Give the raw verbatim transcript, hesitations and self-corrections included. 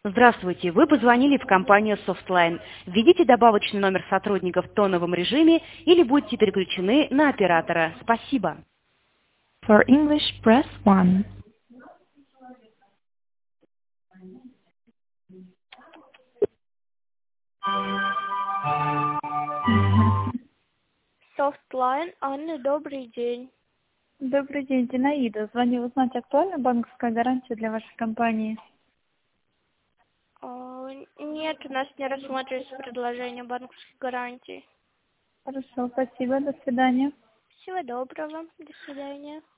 Здравствуйте, вы позвонили в компанию Softline. Введите добавочный номер сотрудника в тоновом режиме или будьте переключены на оператора. Спасибо. For English, press one. Softline, Анна, добрый день. Добрый день, Зинаида. Звоню узнать, актуальна банковская гарантия для вашей компании? А, Нет, у нас не рассматривается предложение банковской гарантии. Хорошо, спасибо, до свидания. Всего доброго, до свидания.